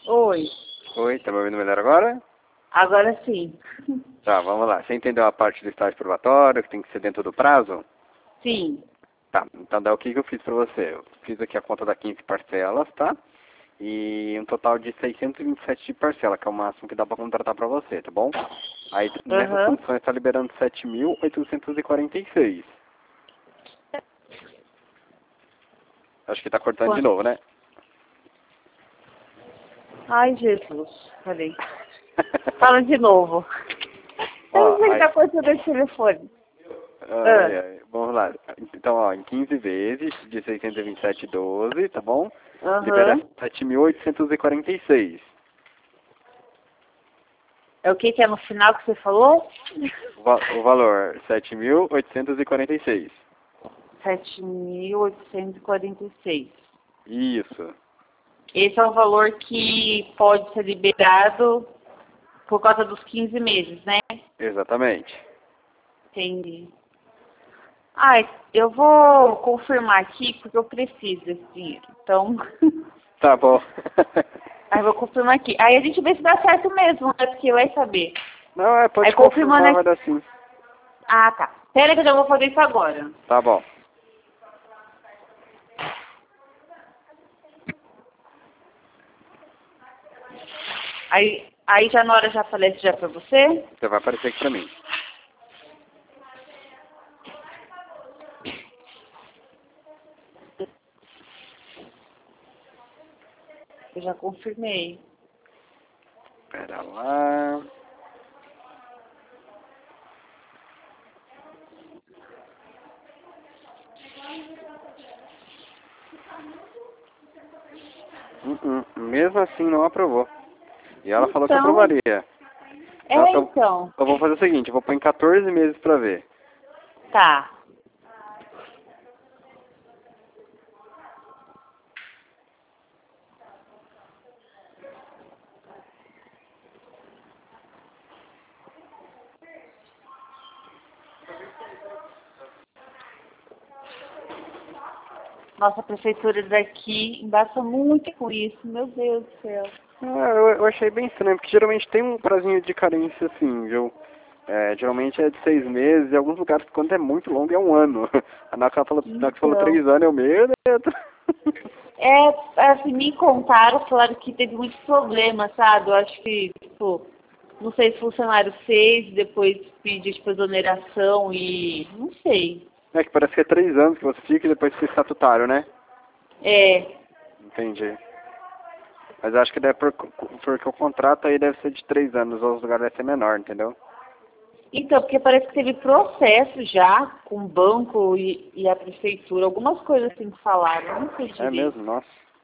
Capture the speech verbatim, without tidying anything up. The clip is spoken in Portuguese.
Oi. Oi, tá me ouvindo melhor agora? Agora sim. Tá, vamos lá. Você entendeu a parte do estágio probatório, que tem que ser dentro do prazo? Sim. Tá, então daí o que que eu fiz pra você? Eu fiz aqui a conta da quinze parcelas, tá? E um total de seiscentos e vinte e sete de parcela, que é o máximo que dá pra contratar pra você, tá bom? Aí nessas Aham. condições tá liberando sete mil oitocentos e quarenta e seis. Acho que tá cortando de Quanto? novo, né? Ai, Jesus. Peraí. Fala de novo. Eu não Ó, sei o que aí, tá acontecendo nesse telefone. ai, Ah. ai, vamos lá. Então, ó, em quinze vezes de seiscentos e vinte e sete, doze, tá bom? Libera Aham. sete mil oitocentos e quarenta e seis. É o que que é no final que você falou? O, va o valor, sete mil oitocentos e quarenta e seis. Sete mil oitocentos e quarenta e seis. Isso, Esse é o valor que pode ser liberado por causa dos quinze meses, né? exatamente. Entendi. Ai, eu vou confirmar aqui porque eu preciso desse dinheiro. Então, Tá bom. aí eu vou confirmar aqui. Aí a gente vê se dá certo mesmo, né? Porque vai saber. Não, é, Aí pode confirmando confirmar, vai aqui. dar sim. Ah, tá. Pera que eu já vou fazer isso agora. Tá bom. Aí, aí já na hora já aparece já pra você? Você vai aparecer aqui pra mim. Eu já confirmei. Pera lá. Hum, hum, Mesmo assim não aprovou. E ela falou que Então, aprovaria. Eu, é eu, então. eu vou fazer o seguinte, eu vou pôr em quatorze meses pra ver. Tá. Nossa, a prefeitura daqui embaça muito com isso. Meu Deus do céu. Ah, eu, eu achei bem estranho, porque geralmente tem um prazinho de carência assim, viu? É, geralmente é de seis meses, em alguns lugares quando é muito longo é um ano. A Naka falou, a Naka falou Então. três anos, eu meio dedo. É, assim, me contaram, falaram que teve muitos problemas, sabe? Eu acho que, tipo, não sei se o funcionário fez, depois pediu, tipo, exoneração e... não sei. É que parece que é três anos que você fica e depois fica estatutário, né? É, Entendi. Mas eu acho que deve por, porque o contrato aí deve ser de três anos, os lugares devem ser menor, entendeu? então, porque parece que teve processo já com o banco e, e a prefeitura, algumas coisas assim que falaram, eu não sei É direito. mesmo, nossa.